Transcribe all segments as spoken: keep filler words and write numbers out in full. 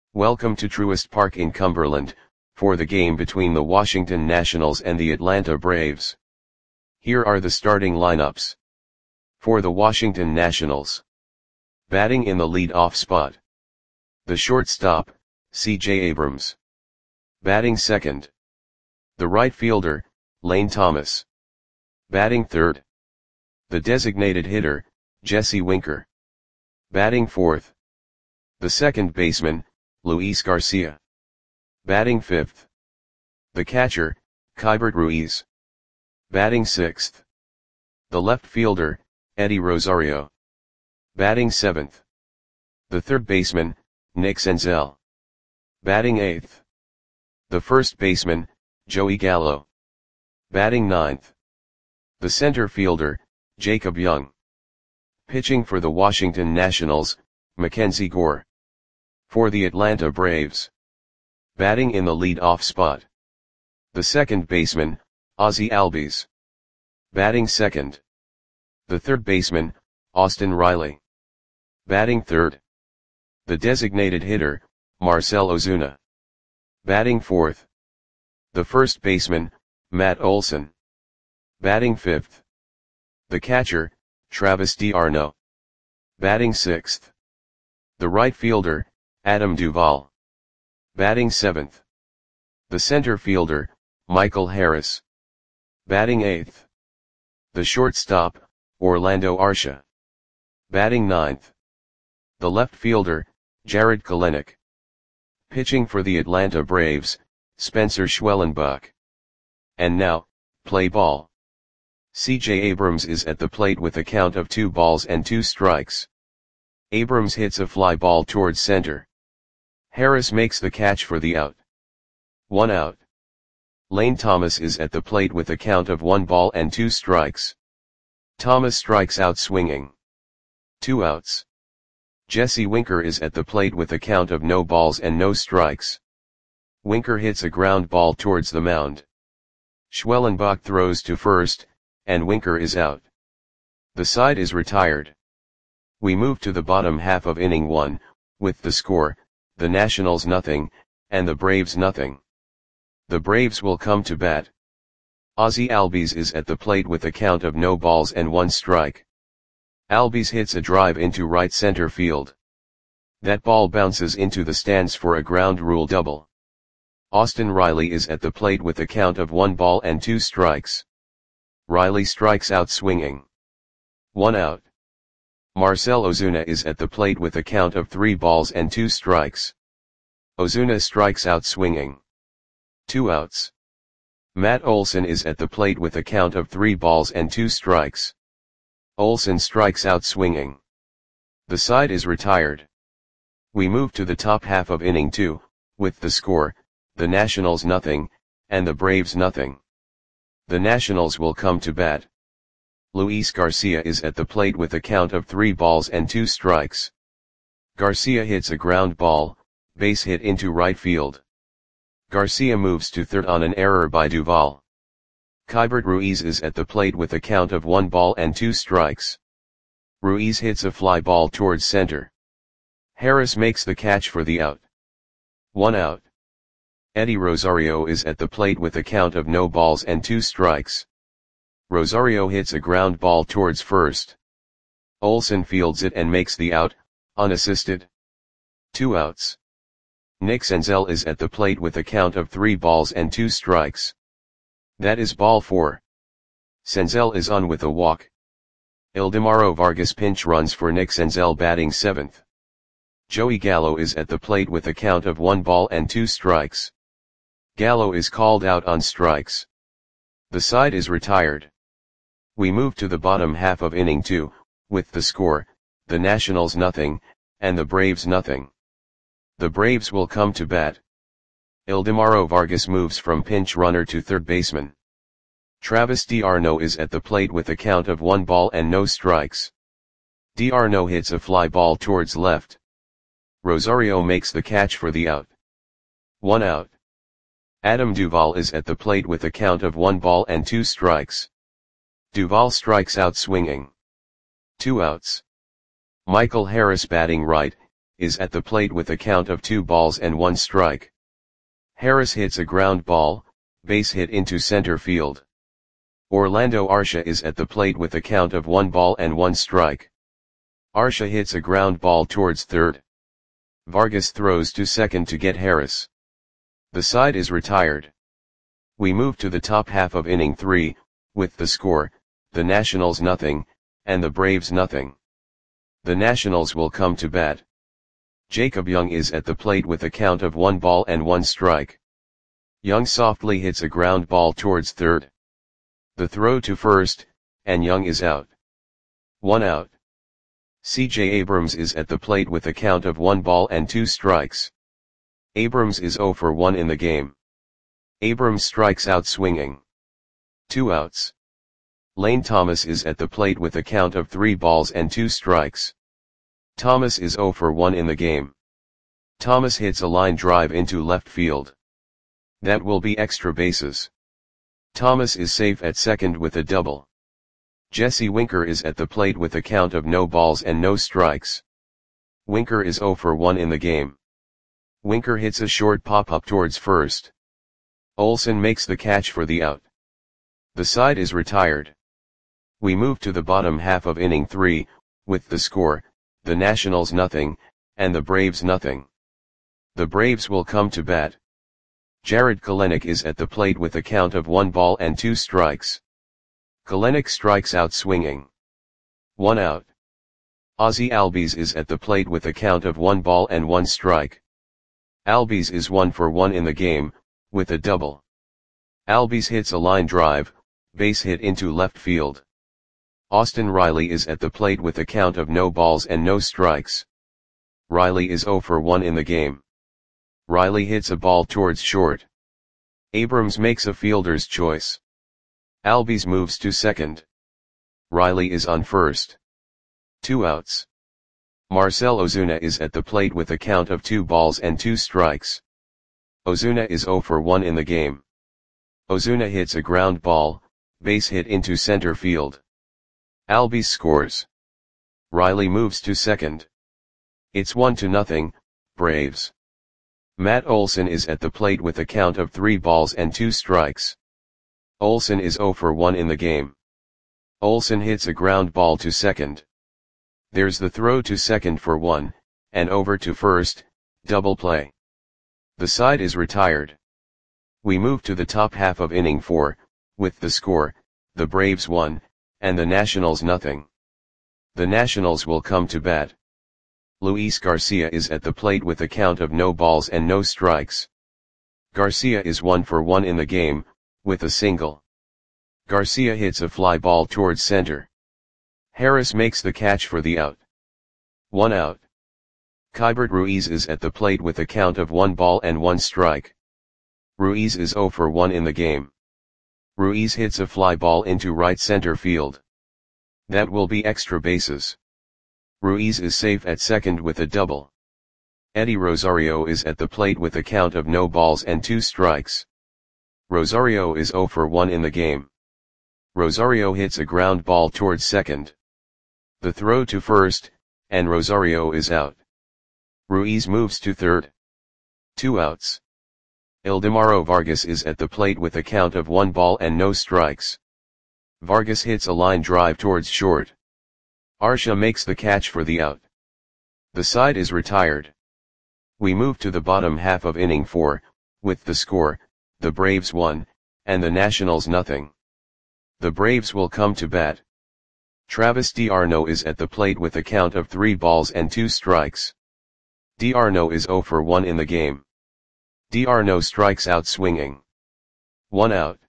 Welcome to Truist Park in Cumberland, for the game between the Washington Nationals and the Atlanta Braves. Here are the starting lineups. For the Washington Nationals. Batting in the lead-off spot. The shortstop, C J Abrams. Batting second. The right fielder, Lane Thomas. Batting third. The designated hitter, Jesse Winker. Batting fourth. The second baseman, Luis Garcia. Batting fifth. The catcher, Keibert Ruiz. Batting sixth. The left fielder, Eddie Rosario. Batting seventh. The third baseman, Nick Senzel. Batting eighth. The first baseman, Joey Gallo. Batting ninth. The center fielder, Jacob Young. Pitching for the Washington Nationals, Mackenzie Gore. For the Atlanta Braves. Batting in the lead-off spot. The second baseman, Ozzie Albies. Batting second. The third baseman, Austin Riley. Batting third. The designated hitter, Marcell Ozuna. Batting fourth. The first baseman, Matt Olson. Batting fifth. The catcher, Travis d'Arnaud. Batting sixth. The right fielder, Adam Duvall. Batting seventh. The center fielder, Michael Harris. Batting eighth. The shortstop, Orlando Arcia. Batting ninth. The left fielder, Jarred Kelenic. Pitching for the Atlanta Braves, Spencer Schwellenbach. And now, play ball. C J Abrams is at the plate with a count of two balls and two strikes. Abrams hits a fly ball towards center. Harris makes the catch for the out. One out. Lane Thomas is at the plate with a count of one ball and two strikes. Thomas strikes out swinging. Two outs. Jesse Winker is at the plate with a count of no balls and no strikes. Winker hits a ground ball towards the mound. Schwellenbach throws to first, and Winker is out. The side is retired. We move to the bottom half of inning one, with the score, the Nationals nothing, and the Braves nothing. The Braves will come to bat. Ozzie Albies is at the plate with a count of no balls and one strike. Albies hits a drive into right center field. That ball bounces into the stands for a ground rule double. Austin Riley is at the plate with a count of one ball and two strikes. Riley strikes out swinging. One out. Marcell Ozuna is at the plate with a count of three balls and two strikes. Ozuna strikes out swinging. Two outs. Matt Olson is at the plate with a count of three balls and two strikes. Olson strikes out swinging. The side is retired. We move to the top half of inning two, with the score, the Nationals nothing, and the Braves nothing. The Nationals will come to bat. Luis Garcia is at the plate with a count of three balls and two strikes. Garcia hits a ground ball, base hit into right field. Garcia moves to third on an error by Duvall. Keibert Ruiz is at the plate with a count of one ball and two strikes. Ruiz hits a fly ball towards center. Harris makes the catch for the out. One out. Eddie Rosario is at the plate with a count of no balls and two strikes. Rosario hits a ground ball towards first. Olson fields it and makes the out, unassisted. Two outs. Nick Senzel is at the plate with a count of three balls and two strikes. That is ball four. Senzel is on with a walk. Ildemaro Vargas pinch runs for Nick Senzel batting seventh. Joey Gallo is at the plate with a count of one ball and two strikes. Gallo is called out on strikes. The side is retired. We move to the bottom half of inning two, with the score, the Nationals nothing, and the Braves nothing. The Braves will come to bat. Ildemaro Vargas moves from pinch runner to third baseman. Travis d'Arnaud is at the plate with a count of one ball and no strikes. D'Arnaud hits a fly ball towards left. Rosario makes the catch for the out. One out. Adam Duvall is at the plate with a count of one ball and two strikes. Duvall strikes out swinging. Two outs. Michael Harris batting right, is at the plate with a count of two balls and one strike. Harris hits a ground ball, base hit into center field. Orlando Arcia is at the plate with a count of one ball and one strike. Arcia hits a ground ball towards third. Vargas throws to second to get Harris. The side is retired. We move to the top half of inning three, with the score, the Nationals nothing, and the Braves nothing. The Nationals will come to bat. Jacob Young is at the plate with a count of one ball and one strike. Young softly hits a ground ball towards third. The throw to first, and Young is out. One out. C J Abrams is at the plate with a count of one ball and two strikes. Abrams is zero for one in the game. Abrams strikes out swinging. Two outs. Lane Thomas is at the plate with a count of three balls and two strikes. Thomas is zero for one in the game. Thomas hits a line drive into left field. That will be extra bases. Thomas is safe at second with a double. Jesse Winker is at the plate with a count of no balls and no strikes. Winker is zero for one in the game. Winker hits a short pop-up towards first. Olsen makes the catch for the out. The side is retired. We move to the bottom half of inning three, with the score, the Nationals nothing, and the Braves nothing. The Braves will come to bat. Jared Kelenic is at the plate with a count of one ball and two strikes. Kelenic strikes out swinging. One out. Ozzie Albies is at the plate with a count of one ball and one strike. Albies is one for one in the game, with a double. Albies hits a line drive, base hit into left field. Austin Riley is at the plate with a count of no balls and no strikes. Riley is zero for one in the game. Riley hits a ball towards short. Abrams makes a fielder's choice. Albies moves to second. Riley is on first. Two outs. Marcell Ozuna is at the plate with a count of two balls and two strikes. Ozuna is zero for one in the game. Ozuna hits a ground ball, base hit into center field. Albies scores. Riley moves to second. It's one to nothing, Braves. Matt Olson is at the plate with a count of three balls and two strikes. Olson is zero for one in the game. Olson hits a ground ball to second. There's the throw to second for one, and over to first, double play. The side is retired. We move to the top half of inning four, with the score, the Braves one, and the Nationals nothing. The Nationals will come to bat. Luis Garcia is at the plate with a count of no balls and no strikes. Garcia is one for one in the game, with a single. Garcia hits a fly ball towards center. Harris makes the catch for the out. One out. Keibert Ruiz is at the plate with a count of one ball and one strike. Ruiz is zero for one in the game. Ruiz hits a fly ball into right center field. That will be extra bases. Ruiz is safe at second with a double. Eddie Rosario is at the plate with a count of no balls and two strikes. Rosario is zero for one in the game. Rosario hits a ground ball towards second. The throw to first, and Rosario is out. Ruiz moves to third. Two outs. Ildemaro Vargas is at the plate with a count of one ball and no strikes. Vargas hits a line drive towards short. Arcia makes the catch for the out. The side is retired. We move to the bottom half of inning four, with the score, the Braves one, and the Nationals nothing. The Braves will come to bat. Travis d'Arnaud is at the plate with a count of three balls and two strikes. d'Arnaud is zero for one in the game. d'Arnaud strikes out swinging. One out.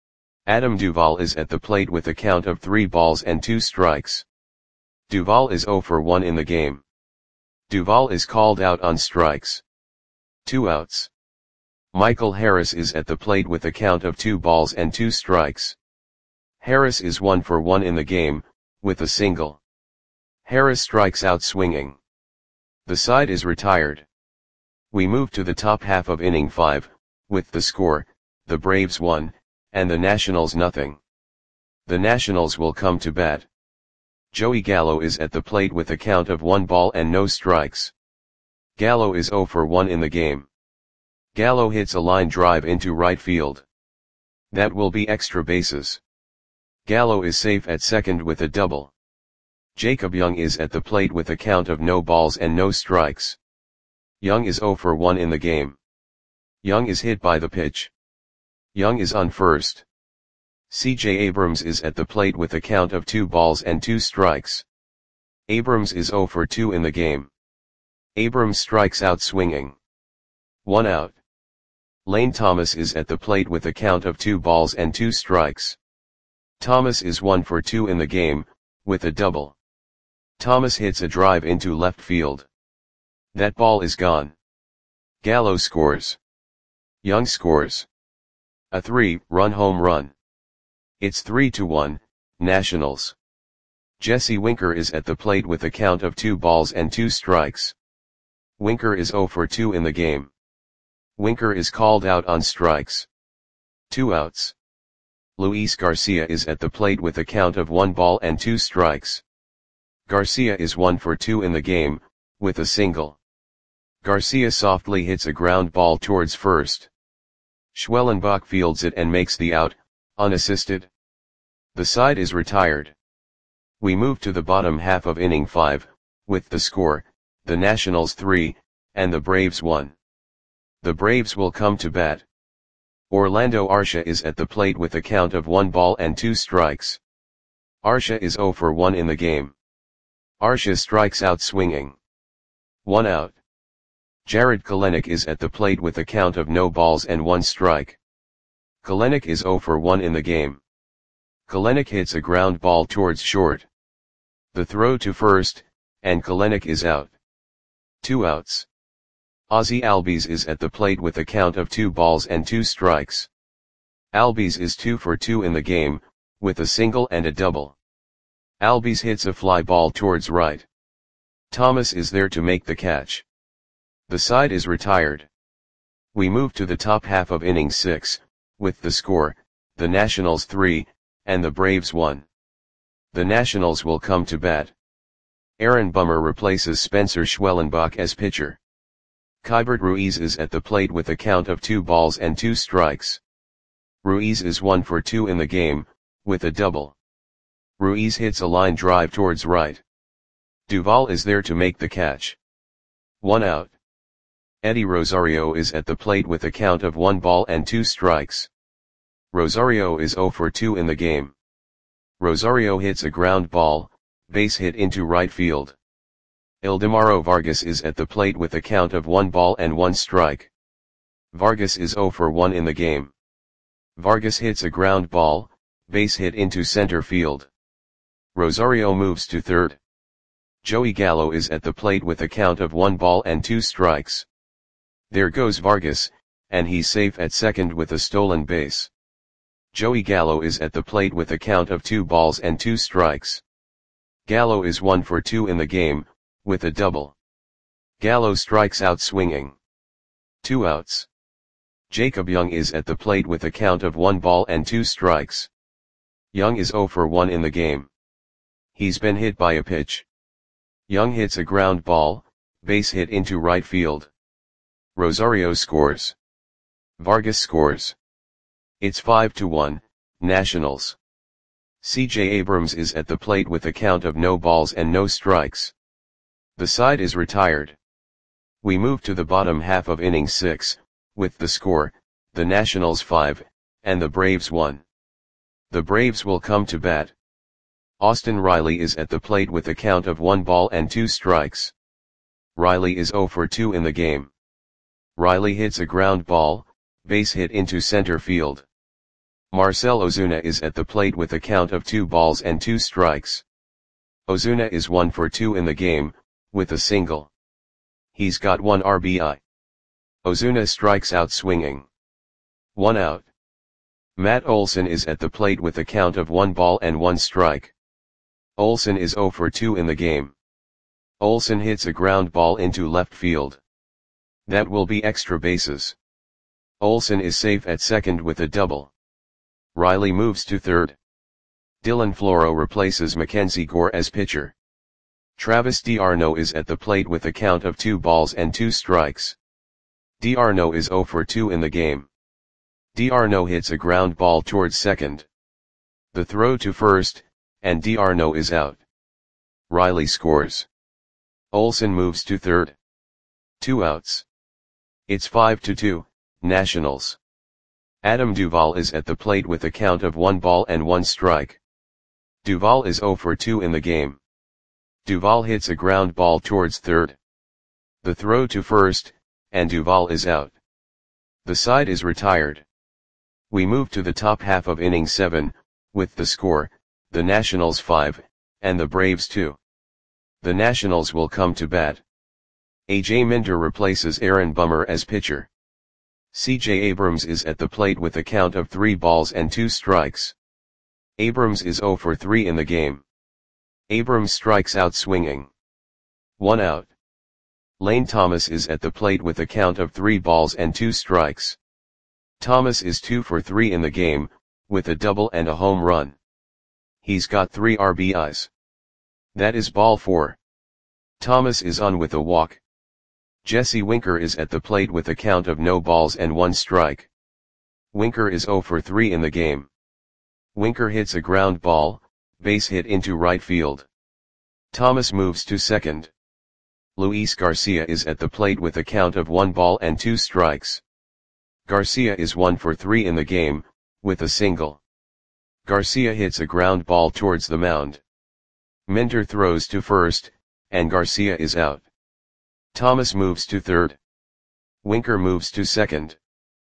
Adam Duvall is at the plate with a count of three balls and two strikes. Duvall is zero for one in the game. Duvall is called out on strikes. Two outs. Michael Harris is at the plate with a count of two balls and two strikes. Harris is one for one in the game, with a single. Harris strikes out swinging. The side is retired. We move to the top half of inning five, with the score, the Braves one, and the Nationals nothing. The Nationals will come to bat. Joey Gallo is at the plate with a count of one ball and no strikes. Gallo is zero for one in the game. Gallo hits a line drive into right field. That will be extra bases. Gallo is safe at second with a double. Jacob Young is at the plate with a count of no balls and no strikes. Young is zero for one in the game. Young is hit by the pitch. Young is on first. C J Abrams is at the plate with a count of two balls and two strikes. Abrams is zero for two in the game. Abrams strikes out swinging. One out. Lane Thomas is at the plate with a count of two balls and two strikes. Thomas is one for two in the game, with a double. Thomas hits a drive into left field. That ball is gone. Gallo scores. Young scores. A three-run home run. It's three to one, Nationals. Jesse Winker is at the plate with a count of two balls and two strikes. Winker is zero for two in the game. Winker is called out on strikes. Two outs. Luis Garcia is at the plate with a count of one ball and two strikes. Garcia is one for two in the game, with a single. Garcia softly hits a ground ball towards first. Schwellenbach fields it and makes the out, unassisted. The side is retired. We move to the bottom half of inning five, with the score, the Nationals three, and the Braves one. The Braves will come to bat. Orlando Arcia is at the plate with a count of one ball and two strikes. Arcia is zero for one in the game. Arcia strikes out swinging. One out. Jared Kelenic is at the plate with a count of no balls and one strike. Kelenic is zero for one in the game. Kelenic hits a ground ball towards short. The throw to first, and Kelenic is out. Two outs. Ozzie Albies is at the plate with a count of two balls and two strikes. Albies is two for two in the game, with a single and a double. Albies hits a fly ball towards right. Thomas is there to make the catch. The side is retired. We move to the top half of inning six, with the score, the Nationals three, and the Braves one. The Nationals will come to bat. Aaron Bummer replaces Spencer Schwellenbach as pitcher. Keibert Ruiz is at the plate with a count of two balls and two strikes. Ruiz is one for two in the game, with a double. Ruiz hits a line drive towards right. Duvall is there to make the catch. One out. Eddie Rosario is at the plate with a count of one ball and two strikes. Rosario is zero for two in the game. Rosario hits a ground ball, base hit into right field. Ildemaro Vargas is at the plate with a count of one ball and one strike. Vargas is zero for one in the game. Vargas hits a ground ball, base hit into center field. Rosario moves to third. Joey Gallo is at the plate with a count of one ball and two strikes. There goes Vargas, and he's safe at second with a stolen base. Joey Gallo is at the plate with a count of two balls and two strikes. Gallo is one for two in the game, with a double. Gallo strikes out swinging. Two outs. Jacob Young is at the plate with a count of one ball and two strikes. Young is zero for one in the game. He's been hit by a pitch. Young hits a ground ball, base hit into right field. Rosario scores. Vargas scores. It's five to one, Nationals. C J Abrams is at the plate with a count of no balls and no strikes. The side is retired. We move to the bottom half of inning six, with the score, the Nationals five, and the Braves one. The Braves will come to bat. Austin Riley is at the plate with a count of one ball and two strikes. Riley is zero for two in the game. Riley hits a ground ball, base hit into center field. Marcell Ozuna is at the plate with a count of two balls and two strikes. Ozuna is one for two in the game, with a single. He's got one R B I. Ozuna strikes out swinging. One out. Matt Olson is at the plate with a count of one ball and one strike. Olson is zero for two in the game. Olson hits a ground ball into left field. That will be extra bases. Olson is safe at second with a double. Riley moves to third. Dylan Floro replaces Mackenzie Gore as pitcher. Travis d'Arnaud is at the plate with a count of two balls and two strikes. D'Arnaud is zero for two in the game. D'Arnaud hits a ground ball towards second. The throw to first, and D'Arnaud is out. Riley scores. Olsen moves to third. Two outs. It's five to two, Nationals. Adam Duvall is at the plate with a count of one ball and one strike. Duvall is zero for two in the game. Duvall hits a ground ball towards third. The throw to first, and Duvall is out. The side is retired. We move to the top half of inning seven, with the score, the Nationals five, and the Braves two. The Nationals will come to bat. A J Minter replaces Aaron Bummer as pitcher. C J Abrams is at the plate with a count of three balls and two strikes. Abrams is zero for three in the game. Abrams strikes out swinging. One out. Lane Thomas is at the plate with a count of three balls and two strikes. Thomas is two for three in the game, with a double and a home run. He's got three R B Is. That is ball four. Thomas is on with a walk. Jesse Winker is at the plate with a count of no balls and one strike. Winker is zero for three in the game. Winker hits a ground ball, base hit into right field. Thomas moves to second. Luis Garcia is at the plate with a count of one ball and two strikes. Garcia is one for three in the game, with a single. Garcia hits a ground ball towards the mound. Minter throws to first, and Garcia is out. Thomas moves to third. Winker moves to second.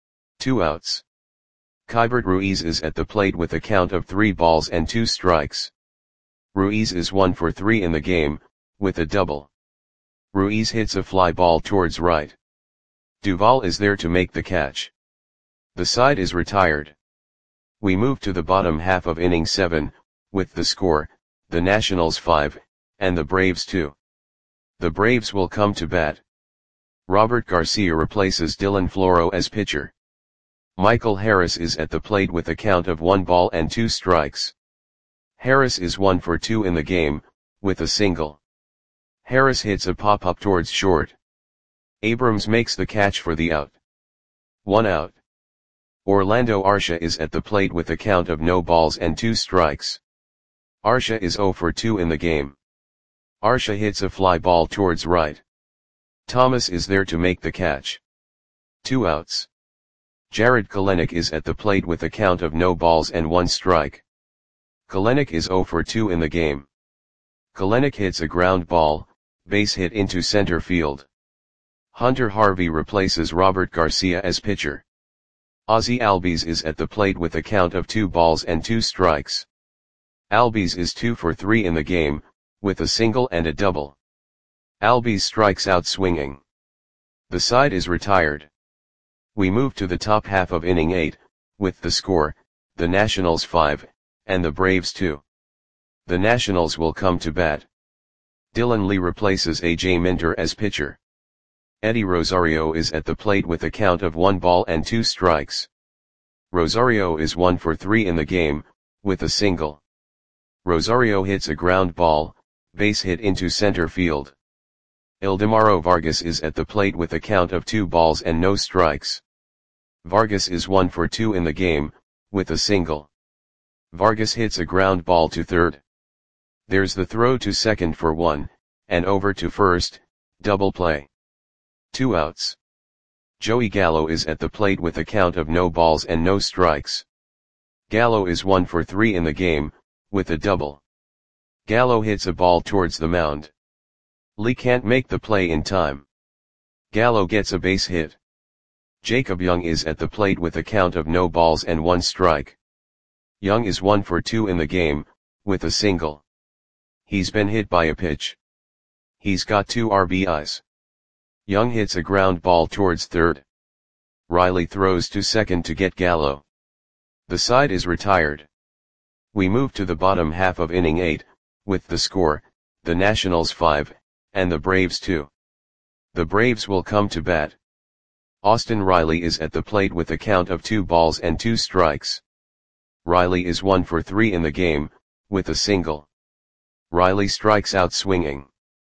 Two outs. Keibert Ruiz is at the plate with a count of three balls and two strikes. Ruiz is one for three in the game, with a double. Ruiz hits a fly ball towards right. Duvall is there to make the catch. The side is retired. We move to the bottom half of inning seven, with the score, the Nationals five, and the Braves two. The Braves will come to bat. Robert Garcia replaces Dylan Floro as pitcher. Michael Harris is at the plate with a count of one ball and two strikes. Harris is one for two in the game, with a single. Harris hits a pop-up towards short. Abrams makes the catch for the out. One out. Orlando Arcia is at the plate with a count of no balls and two strikes. Arcia is zero for two in the game. Arcia hits a fly ball towards right. Thomas is there to make the catch. Two outs. Jared Kelenic is at the plate with a count of no balls and one strike. Kelenic is zero for two in the game. Kelenic hits a ground ball, base hit into center field. Hunter Harvey replaces Robert Garcia as pitcher. Ozzie Albies is at the plate with a count of two balls and two strikes. Albies is two for three in the game, with a single and a double. Albies strikes out swinging. The side is retired. We move to the top half of inning eight, with the score, the Nationals five, and the Braves two. The Nationals will come to bat. Dylan Lee replaces A J Minter as pitcher. Eddie Rosario is at the plate with a count of one ball and two strikes. Rosario is one for three in the game, with a single. Rosario hits a ground ball, base hit into center field. Ildemaro Vargas is at the plate with a count of two balls and no strikes. Vargas is one for two in the game, with a single. Vargas hits a ground ball to third. There's the throw to second for one, and over to first, double play. Two outs. Joey Gallo is at the plate with a count of no balls and no strikes. Gallo is one for three in the game, with a double. Gallo hits a ball towards the mound. Lee can't make the play in time. Gallo gets a base hit. Jacob Young is at the plate with a count of no balls and one strike. Young is one for two in the game, with a single. He's been hit by a pitch. He's got two R B Is. Young hits a ground ball towards third. Riley throws to second to get Gallo. The side is retired. We move to the bottom half of inning eight, with the score, the Nationals five, and the Braves two. The Braves will come to bat. Austin Riley is at the plate with a count of two balls and two strikes. Riley is one for three in the game, with a single. Riley strikes out swinging.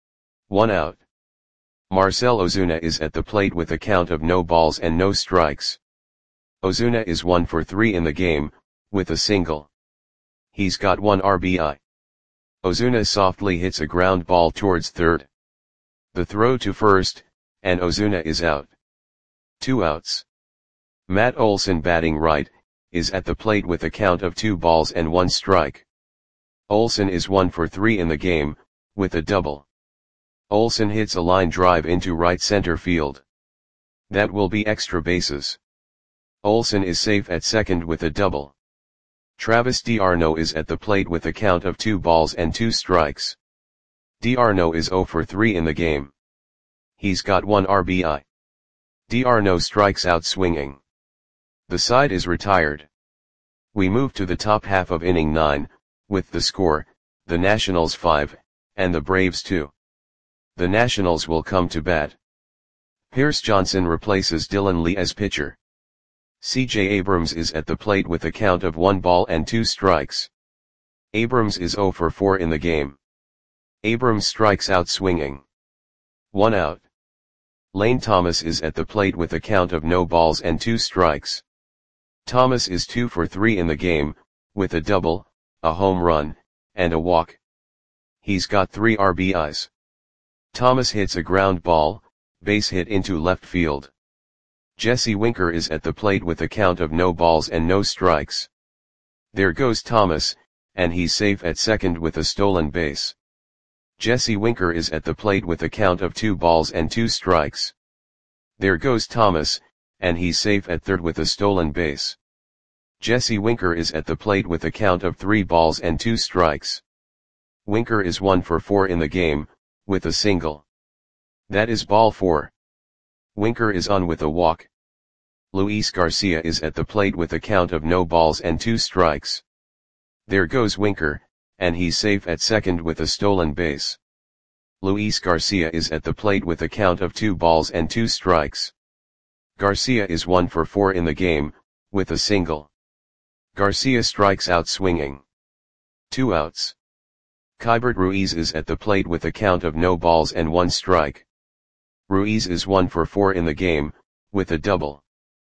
One out. Marcell Ozuna is at the plate with a count of no balls and no strikes. Ozuna is one for three in the game, with a single. He's got one R B I. Ozuna softly hits a ground ball towards third. The throw to first, and Ozuna is out. Two outs. Matt Olson, batting right, is at the plate with a count of two balls and one strike. Olson is one for three in the game, with a double. Olson hits a line drive into right center field. That will be extra bases. Olson is safe at second with a double. Travis d'Arnaud is at the plate with a count of two balls and two strikes. d'Arnaud is zero for three in the game. He's got one R B I. d'Arnaud strikes out swinging. The side is retired. We move to the top half of inning nine, with the score, the Nationals five, and the Braves two. The Nationals will come to bat. Pierce Johnson replaces Dylan Lee as pitcher. C J Abrams is at the plate with a count of one ball and two strikes. Abrams is zero for four in the game. Abrams strikes out swinging. One out. Lane Thomas is at the plate with a count of no balls and two strikes. Thomas is two for three in the game, with a double, a home run, and a walk. He's got three R B Is. Thomas hits a ground ball, base hit into left field. Jesse Winker is at the plate with a count of no balls and no strikes. There goes Thomas, and he's safe at second with a stolen base. Jesse Winker is at the plate with a count of two balls and two strikes. There goes Thomas, and he's safe at third with a stolen base. Jesse Winker is at the plate with a count of three balls and two strikes. Winker is one for four in the game, with a single. That is ball four. Winker is on with a walk. Luis Garcia is at the plate with a count of no balls and two strikes. There goes Winker, and he's safe at second with a stolen base. Luis Garcia is at the plate with a count of two balls and two strikes. Garcia is one for four in the game, with a single. Garcia strikes out swinging. Two outs. Keibert Ruiz is at the plate with a count of no balls and one strike. Ruiz is one for four in the game, with a double.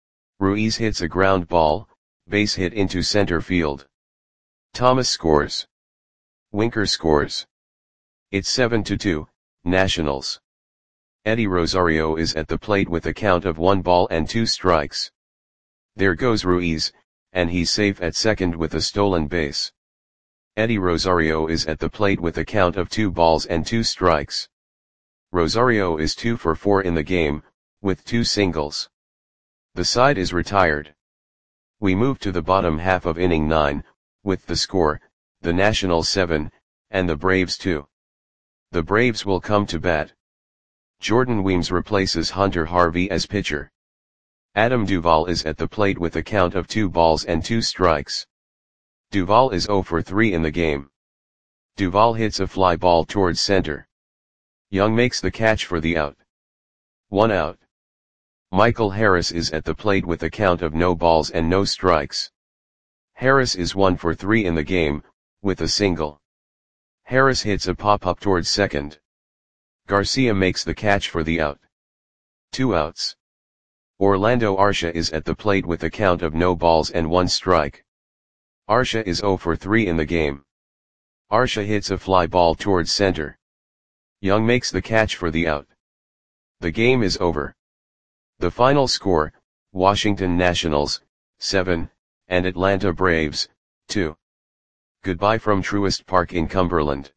Ruiz hits a ground ball, base hit into center field. Thomas scores. Winker scores. It's seven to two, Nationals. Eddie Rosario is at the plate with a count of one ball and two strikes. There goes Ruiz, and he's safe at second with a stolen base. Eddie Rosario is at the plate with a count of two balls and two strikes. Rosario is two for four in the game, with two singles. The side is retired. We move to the bottom half of inning nine, with the score, the Nationals seven, and the Braves two. The Braves will come to bat. Jordan Weems replaces Hunter Harvey as pitcher. Adam Duvall is at the plate with a count of two balls and two strikes. Duvall is zero for three in the game. Duvall hits a fly ball towards center. Young makes the catch for the out. One out. Michael Harris is at the plate with a count of no balls and no strikes. Harris is one for three in the game, with a single. Harris hits a pop-up towards second. Garcia makes the catch for the out. Two outs. Orlando Arcia is at the plate with a count of no balls and one strike. Arcia is zero for three in the game. Arcia hits a fly ball towards center. Young makes the catch for the out. The game is over. The final score, Washington Nationals, seven, and Atlanta Braves, two. Goodbye from Truist Park in Cumberland.